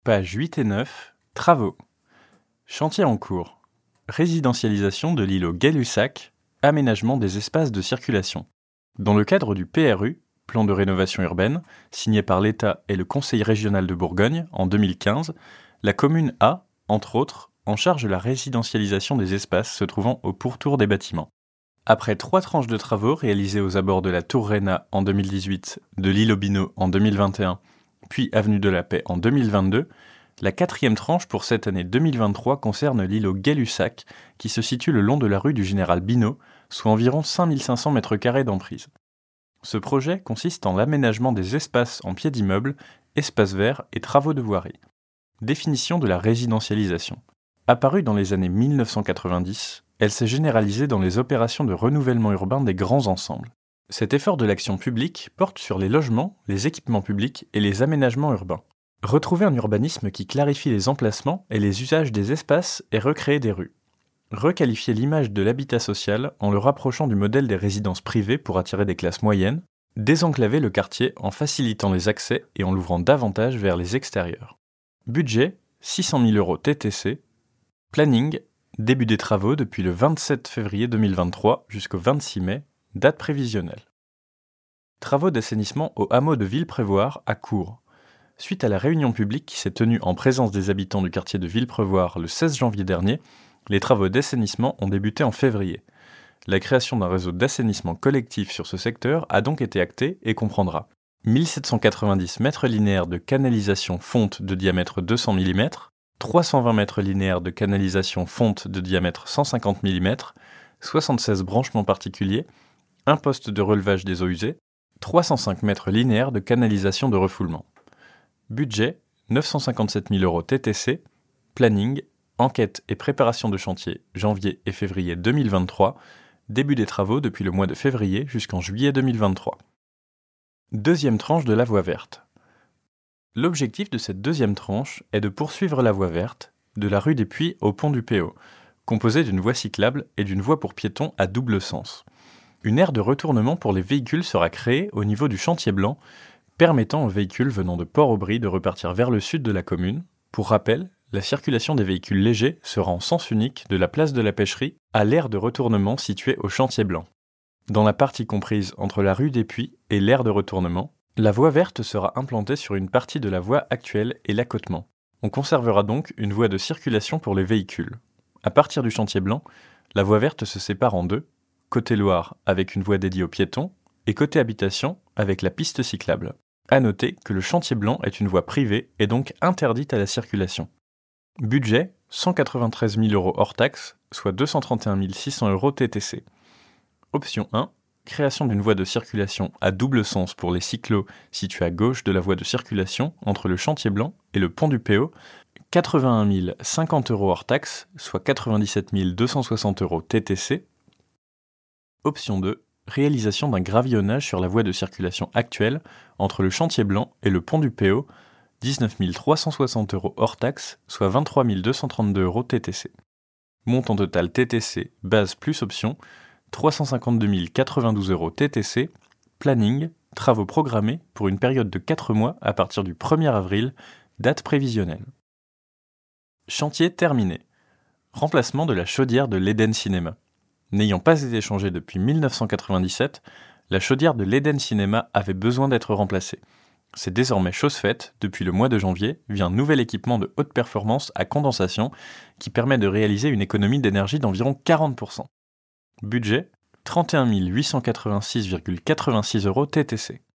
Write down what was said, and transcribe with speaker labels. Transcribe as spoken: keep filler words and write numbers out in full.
Speaker 1: Pages huit et neuf, travaux. Chantier en cours. Résidentialisation de l'îlot Gay-Lussac, aménagement des espaces de circulation. Dans le cadre du P R U, plan de rénovation urbaine, signé par l'État et le Conseil régional de Bourgogne en deux mille quinze, la commune a, entre autres, en charge la résidentialisation des espaces se trouvant au pourtour des bâtiments. Après trois tranches de travaux réalisées aux abords de la Tour Rénat en deux mille dix-huit, de l'îlot Binot en deux mille vingt et un, puis avenue de la Paix en deux mille vingt-deux, la quatrième tranche pour cette année deux mille vingt-trois concerne l'îlot Gay-Lussac, qui se situe le long de la rue du Général Binot, soit environ cinq mille cinq cents mètres carrés d'emprise. Ce projet consiste en l'aménagement des espaces en pied d'immeuble, espaces verts et travaux de voirie. Définition de la résidentialisation. Apparue dans les années mille neuf cent quatre-vingt-dix, elle s'est généralisée dans les opérations de renouvellement urbain des grands ensembles. Cet effort de l'action publique porte sur les logements, les équipements publics et les aménagements urbains. Retrouver un urbanisme qui clarifie les emplacements et les usages des espaces et recréer des rues. Requalifier l'image de l'habitat social en le rapprochant du modèle des résidences privées pour attirer des classes moyennes. Désenclaver le quartier en facilitant les accès et en l'ouvrant davantage vers les extérieurs. Budget six cent mille euros T T C. Planning début des travaux depuis le vingt-sept février deux mille vingt-trois jusqu'au vingt-six mai, date prévisionnelle. Travaux d'assainissement au hameau de Villeprévoir à Cours. Suite à la réunion publique qui s'est tenue en présence des habitants du quartier de Villeprévoir le seize janvier dernier, les travaux d'assainissement ont débuté en février. La création d'un réseau d'assainissement collectif sur ce secteur a donc été actée et comprendra mille sept cent quatre-vingt-dix mètres linéaires de canalisation fonte de diamètre deux cents millimètres, trois cent vingt mètres linéaires de canalisation fonte de diamètre cent cinquante millimètres, soixante-seize branchements particuliers, un poste de relevage des eaux usées, trois cent cinq mètres linéaires de canalisation de refoulement. Budget neuf cent cinquante-sept mille euros T T C. Planning, enquête et préparation de chantier janvier et février deux mille vingt-trois. Début des travaux depuis le mois de février jusqu'en juillet deux mille vingt-trois. Deuxième tranche de la voie verte. L'objectif de cette deuxième tranche est de poursuivre la voie verte de la rue des Puits au pont du Péau, composée d'une voie cyclable et d'une voie pour piétons à double sens. Une aire de retournement pour les véhicules sera créée au niveau du chantier blanc, permettant aux véhicules venant de Port-Aubry de repartir vers le sud de la commune. Pour rappel, la circulation des véhicules légers sera en sens unique de la place de la Pêcherie à l'aire de retournement située au chantier blanc. Dans la partie comprise entre la rue des Puits et l'aire de retournement, la voie verte sera implantée sur une partie de la voie actuelle et l'accotement. On conservera donc une voie de circulation pour les véhicules. À partir du chantier blanc, la voie verte se sépare en deux, côté Loire avec une voie dédiée aux piétons et côté habitation avec la piste cyclable. À noter que le chantier blanc est une voie privée et donc interdite à la circulation. Budget cent quatre-vingt-treize mille euros hors taxe, soit deux cent trente et un mille six cents euros T T C. Option un. Création d'une voie de circulation à double sens pour les cyclos situés à gauche de la voie de circulation entre le chantier blanc et le pont du Péau, quatre-vingt-un mille cinquante euros hors taxe, soit quatre-vingt-dix-sept mille deux cent soixante euros T T C. Option deux. Réalisation d'un gravillonnage sur la voie de circulation actuelle entre le chantier blanc et le pont du Péau, dix-neuf mille trois cent soixante euros hors taxe, soit vingt-trois mille deux cent trente-deux euros T T C. Montant total T T C, base plus option, trois cent cinquante-deux mille quatre-vingt-douze euros T T C. Planning, travaux programmés pour une période de quatre mois à partir du premier avril, date prévisionnelle. Chantier terminé. Remplacement de la chaudière de l'Eden Cinéma. N'ayant pas été changée depuis mille neuf cent quatre-vingt-dix-sept, la chaudière de l'Eden Cinéma avait besoin d'être remplacée. C'est désormais chose faite, depuis le mois de janvier, via un nouvel équipement de haute performance à condensation qui permet de réaliser une économie d'énergie d'environ quarante pour cent. Budget trente et un mille huit cent quatre-vingt-six virgule quatre-vingt-six euros T T C.